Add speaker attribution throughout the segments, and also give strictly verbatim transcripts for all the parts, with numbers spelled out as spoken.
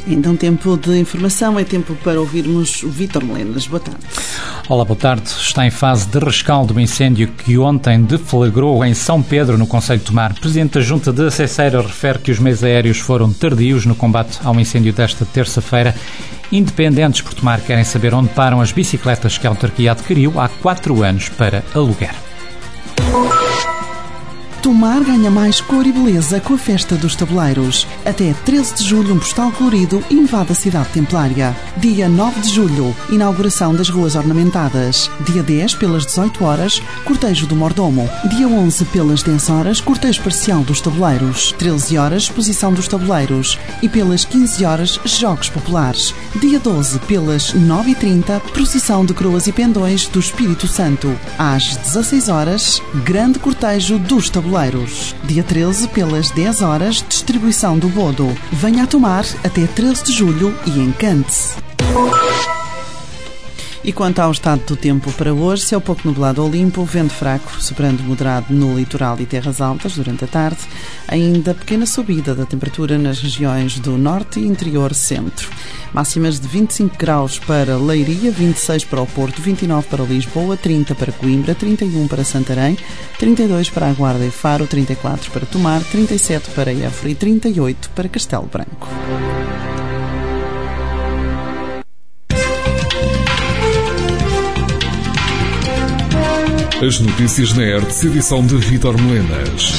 Speaker 1: Então, tempo de informação, é tempo para ouvirmos o Vítor Melenas. Boa tarde.
Speaker 2: Olá, boa tarde. Está em fase de rescaldo o incêndio que ontem deflagrou em São Pedro, no concelho de Tomar. O Presidente da Junta de Acesseira refere que os meios aéreos foram tardios no combate ao incêndio desta terça-feira. Independentes por Tomar querem saber onde param as bicicletas que a autarquia adquiriu há quatro anos para aluguer.
Speaker 1: Tomar ganha mais cor e beleza com a Festa dos Tabuleiros. Até treze de julho, um postal colorido invade a cidade templária. Dia nove de julho, inauguração das ruas ornamentadas. Dia dez, pelas dezoito horas, cortejo do mordomo. Dia onze, pelas dez horas, cortejo parcial dos tabuleiros. treze horas, exposição dos tabuleiros. E pelas quinze horas, jogos populares. Dia doze, pelas nove e trinta, procissão de coroas e pendões do Espírito Santo. Às dezasseis horas, grande cortejo dos tabuleiros. Dia treze, pelas dez horas, distribuição do bodo. Venha a Tomar até treze de julho e encante-se. E quanto ao estado do tempo para hoje, céu pouco nublado ou limpo, vento fraco, soprando moderado no litoral e terras altas durante a tarde, ainda pequena subida da temperatura nas regiões do norte e interior centro. Máximas de vinte e cinco graus para Leiria, vinte e seis para o Porto, vinte e nove para Lisboa, trinta para Coimbra, trinta e um para Santarém, trinta e dois para a Guarda e Faro, trinta e quatro para Tomar, trinta e sete para Évora e trinta e oito para Castelo Branco.
Speaker 3: As notícias na R T S, edição de Vítor Melenas.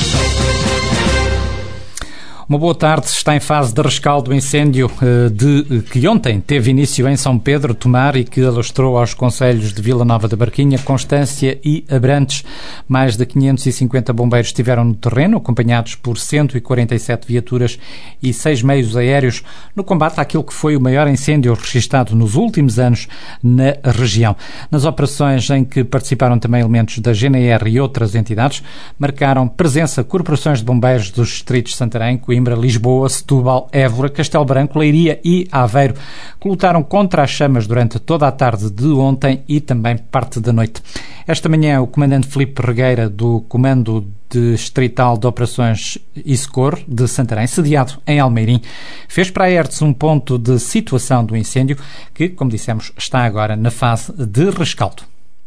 Speaker 2: Uma boa tarde. Está em fase de rescaldo o incêndio de, que ontem teve início em São Pedro, Tomar, e que alastrou aos concelhos de Vila Nova da Barquinha, Constância e Abrantes. Mais de quinhentos e cinquenta bombeiros estiveram no terreno, acompanhados por cento e quarenta e sete viaturas e seis meios aéreos, no combate àquilo que foi o maior incêndio registado nos últimos anos na região. Nas operações em que participaram também elementos da G N R e outras entidades, marcaram presença corporações de bombeiros dos distritos de Santarém, Coimbra, Lisboa, Setúbal, Évora, Castelo Branco, Leiria e Aveiro, que lutaram contra as chamas durante toda a tarde de ontem e também parte da noite. Esta manhã, o comandante Filipe Regueira, do Comando Distrital de Operações e Socorro de Santarém, sediado em Almeirim, fez para a R T S um ponto de situação do incêndio que, como dissemos, está agora na fase de rescaldo.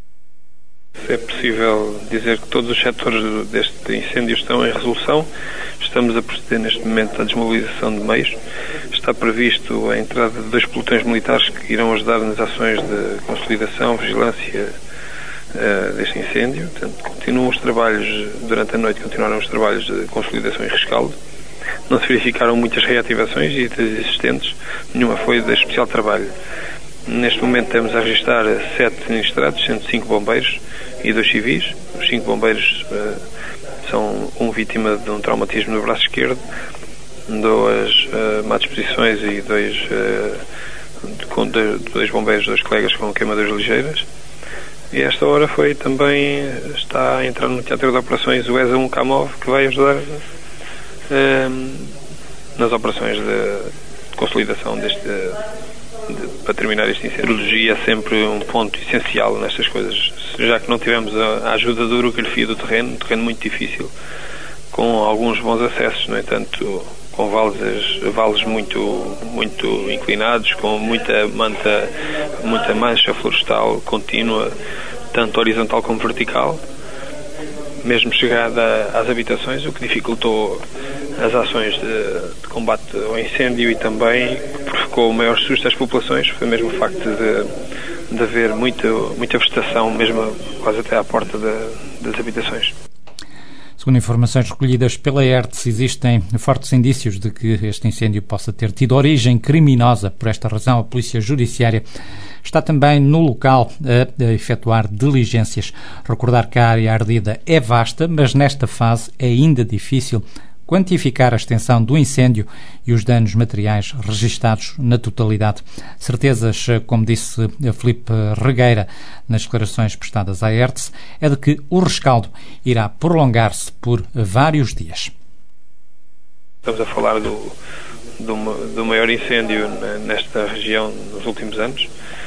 Speaker 4: É possível dizer que todos os setores deste incêndio estão em resolução. Estamos a proceder neste momento à desmobilização de meios. Está previsto a entrada de dois pelotões militares que irão ajudar nas ações de consolidação, vigilância uh, deste incêndio. Portanto, continuam os trabalhos, durante a noite continuaram os trabalhos de consolidação e rescaldo. Não se verificaram muitas reativações e das existentes, nenhuma foi de especial trabalho. Neste momento estamos a registrar sete sinistrados, sendo cinco bombeiros e dois civis. Os cinco bombeiros uh, são um vítima de um traumatismo no braço esquerdo, duas uh, má disposições e dois, uh, com dois, dois bombeiros, dois colegas com queimaduras ligeiras. E a esta hora foi também, está a entrar no teatro de operações o E S A um Camov, que vai ajudar uh, nas operações de consolidação deste... De, para terminar este incêndio. A meteorologia é sempre um ponto essencial nestas coisas, já que não tivemos a, a ajuda da orografia do terreno, um terreno muito difícil, com alguns bons acessos, no entanto, com vales, vales muito, muito inclinados, com muita manta, muita mancha florestal contínua, tanto horizontal como vertical, mesmo chegada às habitações, o que dificultou as ações de, de combate ao incêndio e também provocou o maior susto às populações. Foi mesmo o facto de, de haver muito, muita vegetação, mesmo quase até à porta de, das habitações.
Speaker 2: Segundo informações recolhidas pela R T S, existem fortes indícios de que este incêndio possa ter tido origem criminosa. Por esta razão, a Polícia Judiciária está também no local a, a efetuar diligências. Recordar que a área ardida é vasta, mas nesta fase é ainda difícil quantificar a extensão do incêndio e os danos materiais registados na totalidade. Certezas, como disse Filipe Regueira nas declarações prestadas à R T S, é de que o rescaldo irá prolongar-se por vários dias.
Speaker 4: Estamos a falar do, do, do maior incêndio nesta região nos últimos anos.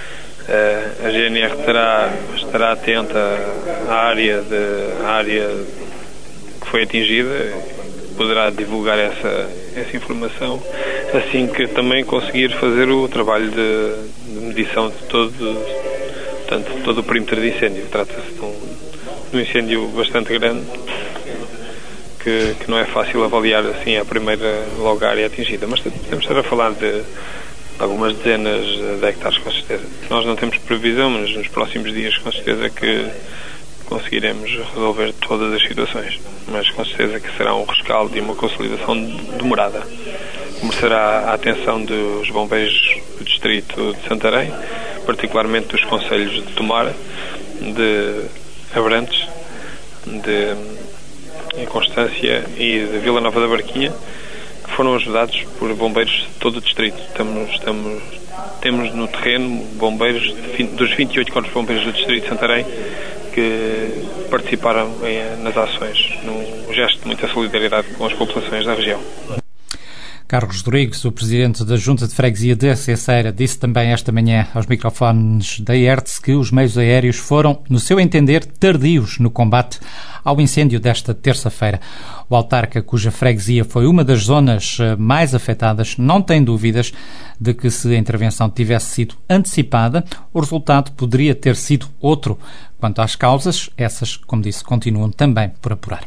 Speaker 4: A G N R terá, estará atenta à área, de, à área que foi atingida, poderá divulgar essa, essa informação. assim que também conseguir fazer o trabalho de, de medição de todo, portanto, de todo o perímetro de incêndio. Trata-se de um, de um incêndio bastante grande que, que não é fácil avaliar assim a primeira logo a área atingida, mas podemos estar a falar de algumas dezenas de hectares, com certeza. Nós não temos previsão, mas nos próximos dias com certeza que conseguiremos resolver todas as situações, mas com certeza que será um rescaldo e uma consolidação demorada. Merecerá a atenção dos bombeiros do distrito de Santarém, particularmente dos concelhos de Tomar, de Abrantes, de Constância e de Vila Nova da Barquinha, que foram ajudados por bombeiros de todo o distrito. Estamos, estamos, temos no terreno bombeiros de vinte, dos vinte e oito corpos de bombeiros do distrito de Santarém que participaram em, nas ações, num gesto de muita solidariedade com as populações da região.
Speaker 2: Carlos Rodrigues, o presidente da Junta de Freguesia de Cesseira, disse também esta manhã aos microfones da I E R T S que os meios aéreos foram, no seu entender, tardios no combate ao incêndio desta terça-feira. O autarca, cuja freguesia foi uma das zonas mais afetadas, não tem dúvidas de que se a intervenção tivesse sido antecipada, o resultado poderia ter sido outro. Quanto às causas, essas, como disse, continuam também por apurar.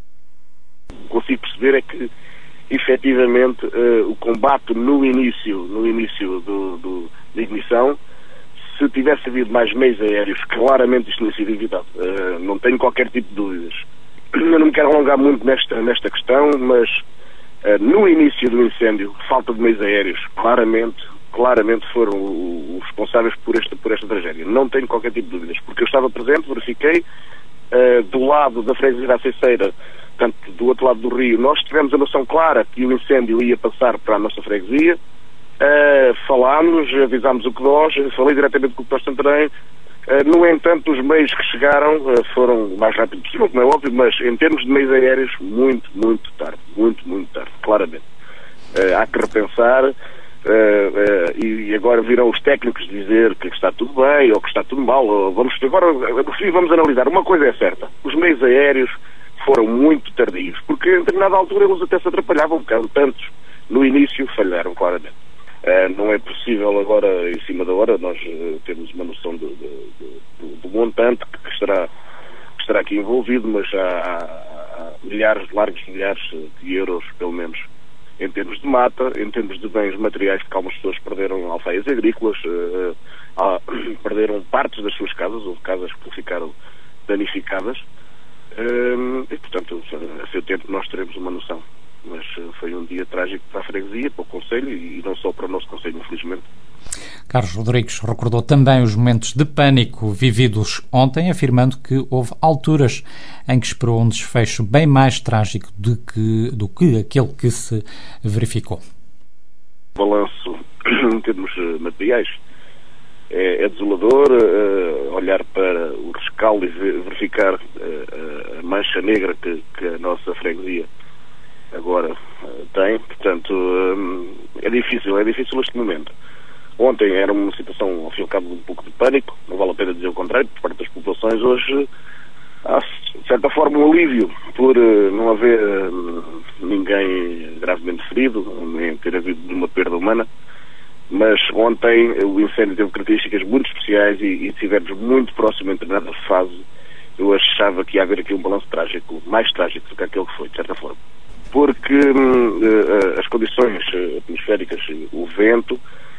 Speaker 5: Consigo perceber é que efetivamente uh, o combate no início, no início do, do, da ignição, se tivesse havido mais meios aéreos, claramente isto não teria sido evitado. Uh, não tenho qualquer tipo de dúvidas. Eu não me quero alongar muito nesta, nesta questão, mas uh, no início do incêndio, falta de meios aéreos, claramente, claramente foram os responsáveis por esta, por esta tragédia. Não tenho qualquer tipo de dúvidas, porque eu estava presente, verifiquei, uh, do lado da freguesia da Cesseira, portanto, do outro lado do rio, nós tivemos a noção clara que o incêndio ia passar para a nossa freguesia, uh, falámos, avisámos o que nós, falei diretamente com o Dr Santarém, uh, no entanto, os meios que chegaram uh, foram o mais rápido possível, como é óbvio, mas em termos de meios aéreos, muito, muito tarde, muito, muito tarde, claramente. Uh, há que repensar, uh, uh, e agora virão os técnicos dizer que está tudo bem, ou que está tudo mal, ou vamos, agora, vamos analisar. Uma coisa é certa, os meios aéreos foram muito tardios, porque em determinada altura eles até se atrapalhavam um bocado, tantos no início falharam claramente. Uh, não é possível agora, em cima da hora, nós uh, termos uma noção do, do, do, do montante que estará, que estará aqui envolvido, mas há, há, há milhares, largos milhares de euros, pelo menos, em termos de mata, em termos de bens materiais, porque algumas pessoas perderam alfaias agrícolas, uh, uh, perderam partes das suas casas, houve casas que ficaram danificadas. Um, e, portanto, a seu tempo nós teremos uma noção. Mas uh, foi um dia trágico para a freguesia, para o Conselho e, e não só para o nosso Conselho, infelizmente.
Speaker 2: Carlos Rodrigues recordou também os momentos de pânico vividos ontem, afirmando que houve alturas em que esperou um desfecho bem mais trágico do que, do que aquele que se verificou.
Speaker 5: O balanço, em termos materiais, É, é desolador uh, olhar para o rescaldo e verificar uh, a mancha negra que, que a nossa freguesia agora uh, tem. Portanto, um, é difícil, é difícil este momento. Ontem era uma situação, ao fim e ao cabo, de um pouco de pânico, não vale a pena dizer o contrário, por parte das populações. Hoje há, de certa forma, um alívio por uh, não haver uh, ninguém gravemente ferido, nem ter havido uma perda humana. Mas ontem o incêndio teve características muito especiais e, e se estivermos muito próximo em determinada fase, eu achava que ia haver aqui um balanço trágico, mais trágico do que aquele que foi, de certa forma. Porque hum, uh, as condições atmosféricas, o vento,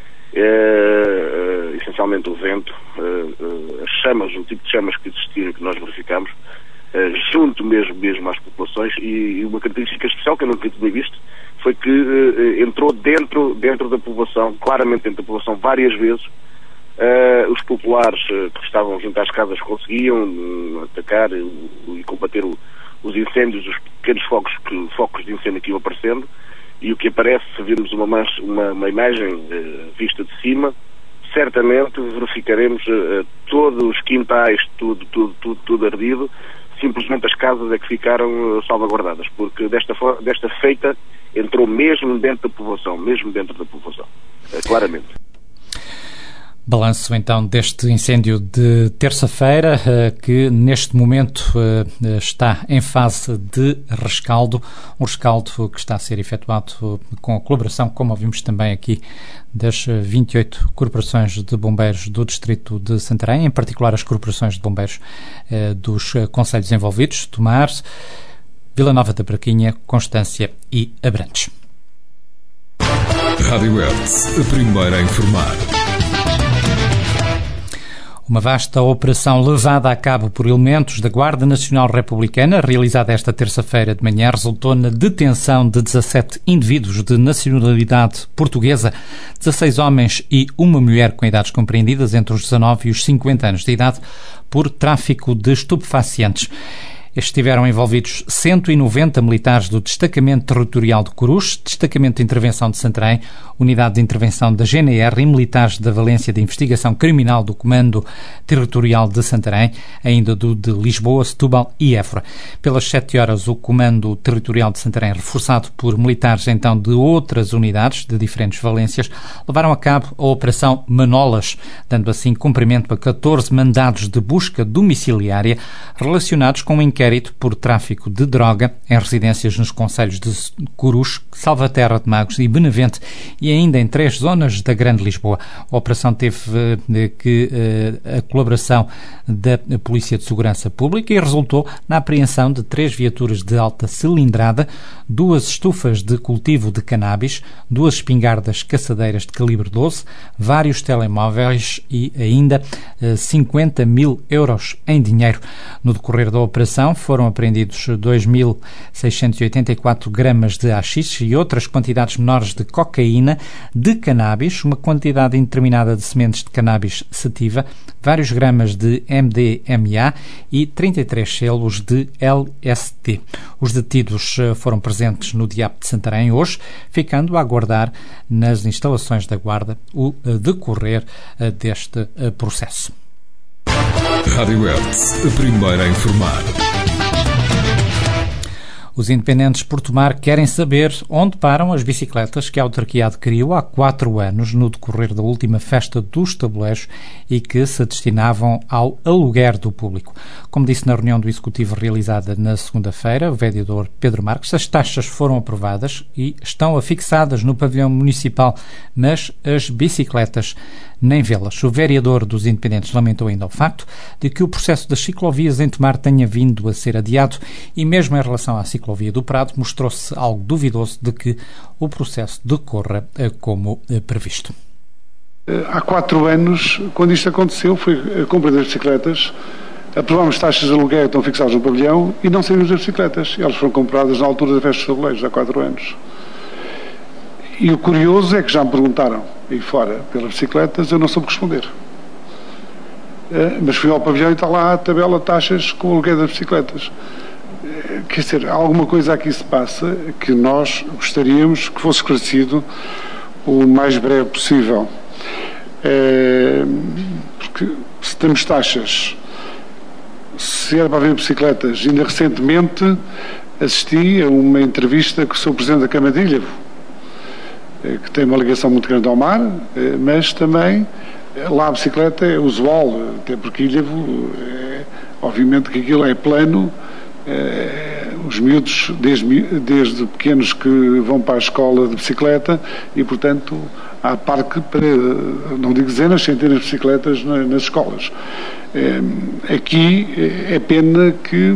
Speaker 5: uh, uh, essencialmente o vento, uh, uh, as chamas, o tipo de chamas que existiram, que nós verificamos, uh, junto mesmo, mesmo às populações, e, e uma característica especial que eu nunca tinha visto, foi que uh, entrou dentro, dentro da população, claramente dentro da população, várias vezes. Uh, os populares uh, que estavam junto às casas conseguiam uh, atacar uh, e combater o, os incêndios, os pequenos focos, que, focos de incêndio que iam aparecendo. E o que aparece, se virmos uma, mancha, uma, uma imagem uh, vista de cima, certamente verificaremos uh, todos os quintais, tudo, tudo, tudo, tudo ardido. Simplesmente as casas é que ficaram uh, salvaguardadas, porque desta, desta feita entrou mesmo dentro da população, mesmo dentro da população, uh, claramente.
Speaker 2: Balanço então deste incêndio de terça-feira, que neste momento está em fase de rescaldo, um rescaldo que está a ser efetuado com a colaboração, como ouvimos também aqui, das vinte e oito corporações de bombeiros do distrito de Santarém, em particular as corporações de bombeiros dos concelhos envolvidos, Tomar, Vila Nova da Barquinha, Constância e Abrantes.
Speaker 3: Rádio Hertz, a primeira a informar.
Speaker 2: Uma vasta operação levada a cabo por elementos da Guarda Nacional Republicana, realizada esta terça-feira de manhã, resultou na detenção de dezassete indivíduos de nacionalidade portuguesa, dezasseis homens e uma mulher com idades compreendidas entre os dezanove e os cinquenta anos de idade, por tráfico de estupefacientes. Estiveram envolvidos cento e noventa militares do Destacamento Territorial de Corus, Destacamento de Intervenção de Santarém, Unidade de Intervenção da G N R e militares da Valência de Investigação Criminal do Comando Territorial de Santarém, ainda do de Lisboa, Setúbal e Évora. Pelas sete horas, o Comando Territorial de Santarém, reforçado por militares então de outras unidades de diferentes valências, levaram a cabo a Operação Manolas, dando assim cumprimento a catorze mandados de busca domiciliária relacionados com o inquérito por tráfico de droga em residências nos concelhos de Corus, Salvaterra de Magos e Benavente e ainda em três zonas da Grande Lisboa. A operação teve uh, que, uh, a colaboração da Polícia de Segurança Pública e resultou na apreensão de três viaturas de alta cilindrada, duas estufas de cultivo de cannabis, duas espingardas caçadeiras de calibre doze, vários telemóveis e ainda uh, cinquenta mil euros em dinheiro. No decorrer da operação foram apreendidos dois mil seiscentos e oitenta e quatro gramas de haxixe e outras quantidades menores de cocaína, de cannabis, uma quantidade indeterminada de sementes de cannabis sativa, vários gramas de M D M A e trinta e três selos de L S D. Os detidos foram presentes no D I A P de Santarém hoje, ficando a aguardar nas instalações da Guarda o decorrer deste processo.
Speaker 3: Rádio Hertz, a primeira a informar.
Speaker 2: Os independentes por Tomar querem saber onde param as bicicletas que a autarquia adquiriu há quatro anos no decorrer da última festa dos tabuleiros e que se destinavam ao aluguer do público. Como disse na reunião do Executivo realizada na segunda-feira, o vereador Pedro Marques, as taxas foram aprovadas e estão afixadas no pavilhão municipal, mas as bicicletas nem vê-las. O vereador dos independentes lamentou ainda o facto de que o processo das ciclovias em Tomar tenha vindo a ser adiado e mesmo em relação à ciclovia do Prado mostrou-se algo duvidoso de que o processo decorra como previsto.
Speaker 6: Há quatro anos, quando isto aconteceu, foi a compra das bicicletas, aprovámos taxas de aluguer que estão fixadas no pavilhão e não saímos das bicicletas. Elas foram compradas na altura da festa dos tabuleiros, há quatro anos. E o curioso é que já me perguntaram, aí fora, pelas bicicletas, eu não soube responder. Mas fui ao pavilhão e está lá a tabela de taxas com o aluguer das bicicletas. Quer dizer, alguma coisa aqui se passa que nós gostaríamos que fosse esclarecido o mais breve possível. É, porque se temos taxas, se era para haver bicicletas, ainda recentemente assisti a uma entrevista com o seu Presidente da Câmara de Ilhavo, que tem uma ligação muito grande ao mar, mas também lá a bicicleta é usual, até porque Ilhavo, é, obviamente que aquilo é plano, é, os miúdos desde, desde pequenos que vão para a escola de bicicleta e, portanto, há parque para, não digo dezenas, centenas de bicicletas na, nas escolas. É, aqui é pena que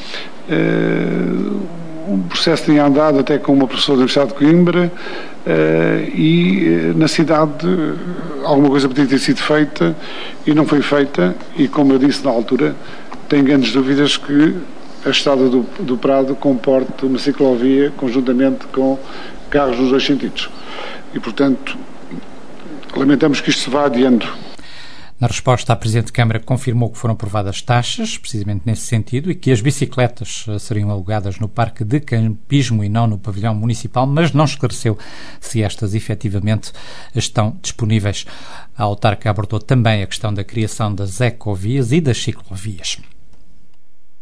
Speaker 6: é, um processo tenha andado até com uma professora da Universidade de Coimbra uh, e uh, na cidade uh, alguma coisa podia ter sido feita e não foi feita e, como eu disse na altura, tenho grandes dúvidas que a estrada do, do Prado comporte uma ciclovia conjuntamente com carros nos dois sentidos. E, portanto, lamentamos que isto se vá adiando.
Speaker 2: Na resposta, a Presidente de Câmara confirmou que foram aprovadas taxas, precisamente nesse sentido, e que as bicicletas seriam alugadas no Parque de Campismo e não no pavilhão municipal, mas não esclareceu se estas efetivamente estão disponíveis. A autarca abordou também a questão da criação das ecovias e das ciclovias.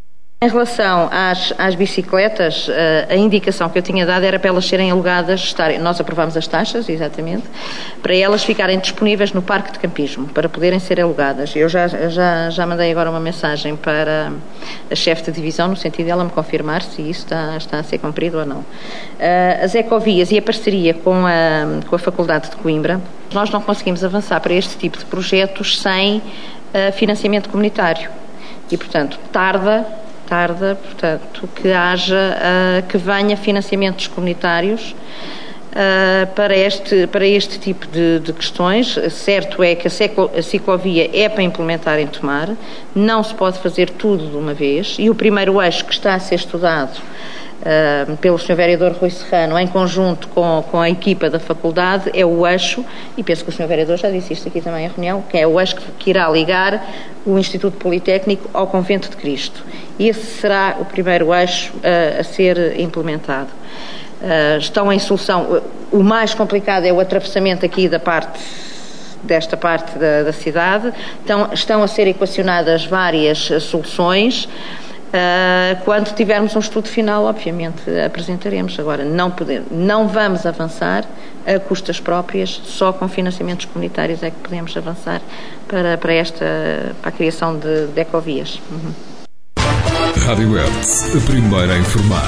Speaker 7: Em relação às, às bicicletas, a indicação que eu tinha dado era para elas serem alugadas, estarem, nós aprovámos as taxas, exatamente, para elas ficarem disponíveis no parque de campismo, para poderem ser alugadas. Eu já, já, já mandei agora uma mensagem para a chefe de divisão, no sentido de ela me confirmar se isso está, está a ser cumprido ou não. As ecovias e a parceria com a, com a Faculdade de Coimbra, nós não conseguimos avançar para este tipo de projetos sem financiamento comunitário. E, portanto, tarda... tarda, portanto, que haja, uh, que venha financiamentos comunitários uh, para, este, para este tipo de, de questões. Certo é que a, seco, a ciclovia é para implementar em Tomar, não se pode fazer tudo de uma vez, e o primeiro eixo que está a ser estudado uh, pelo senhor Vereador Rui Serrano, em conjunto com, com a equipa da faculdade, é o eixo, e penso que o senhor Vereador já disse isto aqui também em reunião, que é o eixo que, que irá ligar o Instituto Politécnico ao Convento de Cristo. Esse será o primeiro eixo uh, a ser implementado. Uh, estão em solução. O mais complicado é o atravessamento aqui da parte, desta parte da, da cidade. Então, estão a ser equacionadas várias soluções. Uh, quando tivermos um estudo final, obviamente, apresentaremos. Agora, não podemos, não vamos avançar a custas próprias, só com financiamentos comunitários é que podemos avançar para, para, esta, para a criação de, de ecovias. Uhum.
Speaker 3: Rádio Hertz, a primeira a informar.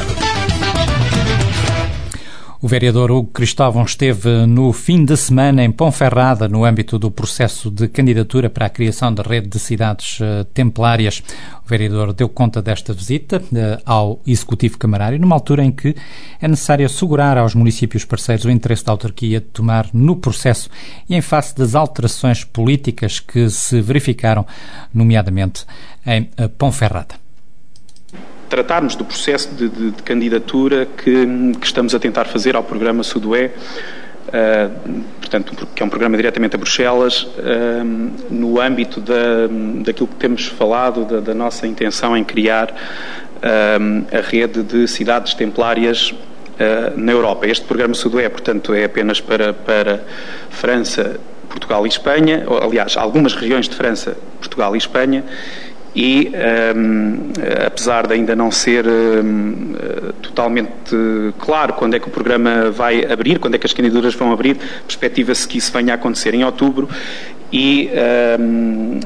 Speaker 2: O vereador Hugo Cristóvão esteve no fim de semana em Ponferrada, no âmbito do processo de candidatura para a criação da rede de cidades uh, templárias. O vereador deu conta desta visita uh, ao Executivo Camarário, numa altura em que é necessário assegurar aos municípios parceiros o interesse da autarquia de Tomar no processo e em face das alterações políticas que se verificaram, nomeadamente em uh, Ponferrada.
Speaker 8: Tratarmos do processo de, de, de candidatura que, que estamos a tentar fazer ao programa Sudoé, uh, portanto, que é um programa diretamente a Bruxelas, uh, no âmbito da, daquilo que temos falado, da, da nossa intenção em criar uh, a rede de cidades templárias uh, na Europa. Este programa Sudoé, portanto, é apenas para, para França, Portugal e Espanha, ou, aliás, algumas regiões de França, Portugal e Espanha, e, um, apesar de ainda não ser um, totalmente claro quando é que o programa vai abrir, quando é que as candidaturas vão abrir, perspectiva-se que isso venha a acontecer em outubro, e um,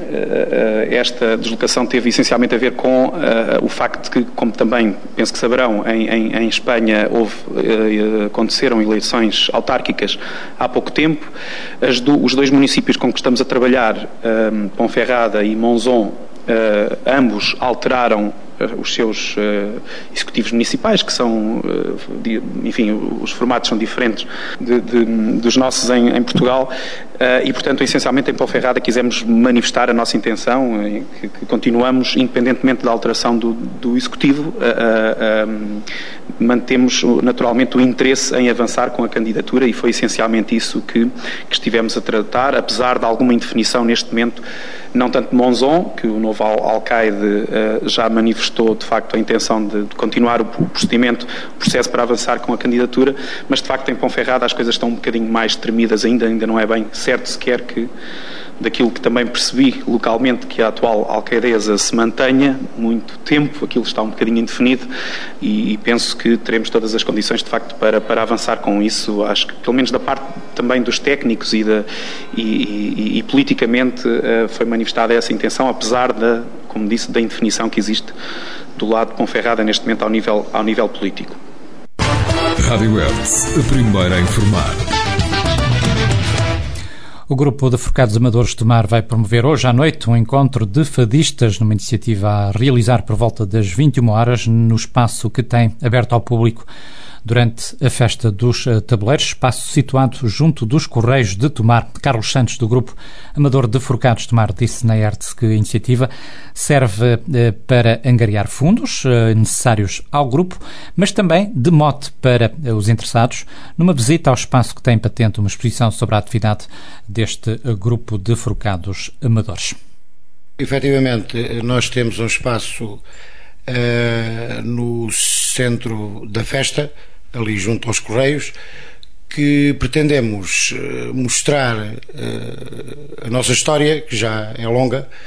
Speaker 8: esta deslocação teve essencialmente a ver com uh, o facto de que, como também penso que saberão, em, em, em Espanha houve, uh, aconteceram eleições autárquicas há pouco tempo. As do, os dois municípios com que estamos a trabalhar, um, Ponferrada e Monzón, Uh, ambos alteraram uh, os seus uh, executivos municipais, que são, uh, de, enfim, os formatos são diferentes de, de, dos nossos em, em Portugal, uh, e, portanto, essencialmente em Ponferrada quisemos manifestar a nossa intenção, uh, que, que continuamos, independentemente da alteração do, do executivo, uh, uh, um, mantemos naturalmente o interesse em avançar com a candidatura, e foi essencialmente isso que, que estivemos a tratar, apesar de alguma indefinição neste momento, não tanto de Monzón, que o novo alcaide uh, já manifestou de facto a intenção de, de continuar o procedimento, o processo para avançar com a candidatura, mas de facto em Ponferrada as coisas estão um bocadinho mais tremidas ainda, ainda não é bem certo sequer que, daquilo que também percebi localmente, que a atual alcaidesa se mantenha muito tempo, aquilo está um bocadinho indefinido, e, e penso que teremos todas as condições de facto para, para avançar com isso. Acho que pelo menos da parte também dos técnicos e, da, e, e, e politicamente uh, foi manifestada essa intenção, apesar da, como disse, da indefinição que existe do lado de Ponferrada neste momento ao nível, ao nível político.
Speaker 3: Rádio Hertz, a primeira a informar.
Speaker 2: O grupo de Forcados Amadores de Tomar vai promover hoje à noite um encontro de fadistas numa iniciativa a realizar por volta das vinte e uma horas no espaço que tem aberto ao público durante a Festa dos Tabuleiros, espaço situado junto dos Correios de Tomar. Carlos Santos, do grupo Amador de Forcados de Tomar, disse na Hertz que a iniciativa serve eh, para angariar fundos eh, necessários ao grupo, mas também de mote para eh, os interessados numa visita ao espaço que tem patente uma exposição sobre a atividade deste eh, grupo de Forcados Amadores.
Speaker 9: Efetivamente, nós temos um espaço uh, no centro da festa, ali junto aos Correios, que pretendemos uh, mostrar uh, a nossa história, que já é longa,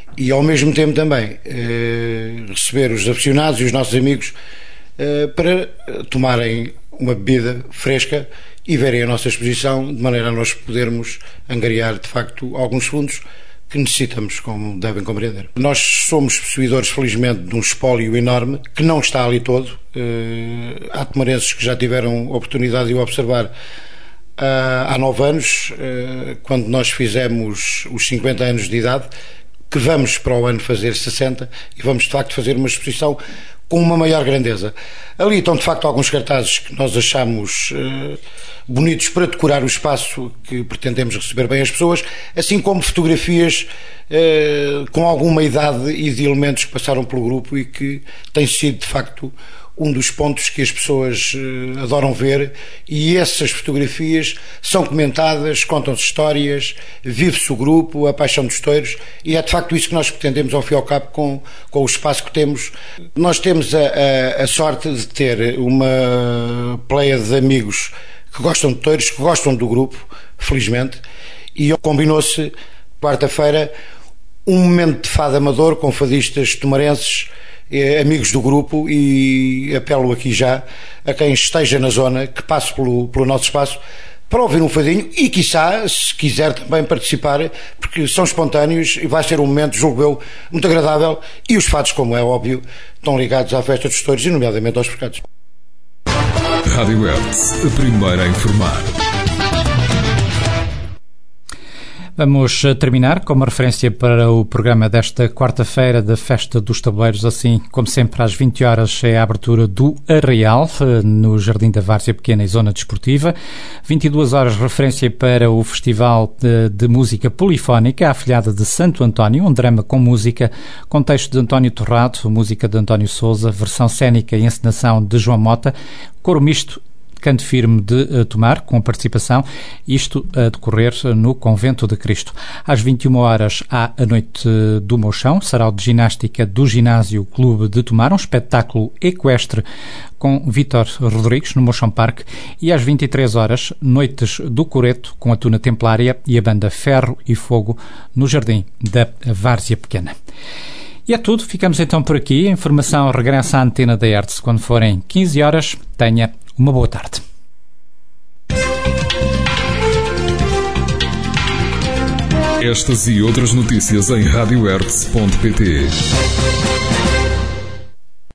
Speaker 9: e ao mesmo tempo também eh, receber os aficionados e os nossos amigos eh, para tomarem uma bebida fresca e verem a nossa exposição, de maneira a nós podermos angariar de facto alguns fundos que necessitamos, como devem compreender. Nós somos possuidores, felizmente, de um espólio enorme que não está ali todo. Uh, há tomarenses que já tiveram oportunidade de o observar uh, há nove anos, uh, quando nós fizemos os cinquenta anos de idade, que vamos para o ano fazer sessenta e vamos de facto fazer uma exposição com uma maior grandeza. Ali estão de facto alguns cartazes que nós achamos uh, bonitos para decorar o espaço que pretendemos receber bem as pessoas, assim como fotografias uh, com alguma idade e de elementos que passaram pelo grupo e que tem sido de facto um dos pontos que as pessoas uh, adoram ver, e essas fotografias são comentadas, contam-se histórias, vive-se o grupo, a paixão dos touros, e é de facto isso que nós pretendemos ao fim e ao cabo com, com o espaço que temos. Nós temos a, a, a sorte de ter uma pleia de amigos que gostam de touros, que gostam do grupo, felizmente, e combinou-se quarta-feira um momento de fado amador com fadistas tomarenses, amigos do grupo, e apelo aqui já a quem esteja na zona que passe pelo, pelo nosso espaço para ouvir um fadinho e, quiçá, se quiser também participar, porque são espontâneos e vai ser um momento, julgo eu, muito agradável, e os fados, como é óbvio, estão ligados à festa dos touros e nomeadamente aos mercados.
Speaker 3: Rádio Hertz, a primeira a informar.
Speaker 2: Vamos terminar com uma referência para o programa desta quarta-feira da Festa dos Tabuleiros. Assim, como sempre, às vinte horas é a abertura do Arraial, no Jardim da Várzea Pequena e Zona Desportiva. vinte e duas horas, referência para o Festival de, de Música Polifónica, a Afilhada de Santo António, um drama com música, com texto de António Torrado, música de António Sousa, versão cénica e encenação de João Mota, coro misto, canto firme de uh, Tomar, com participação, isto a decorrer no Convento de Cristo. Às vinte e uma horas há a Noite do Mochão, sarau de ginástica do Ginásio Clube de Tomar, um espetáculo equestre com Vítor Rodrigues, no Mochão Parque, e às vinte e três horas, Noites do Coreto, com a Tuna Templária e a banda Ferro e Fogo, no Jardim da Várzea Pequena. E é tudo, ficamos então por aqui. A informação regressa à antena da Hertz quando forem quinze horas. Tenha uma boa tarde.
Speaker 3: Estas e outras notícias em rádio hertz ponto pt.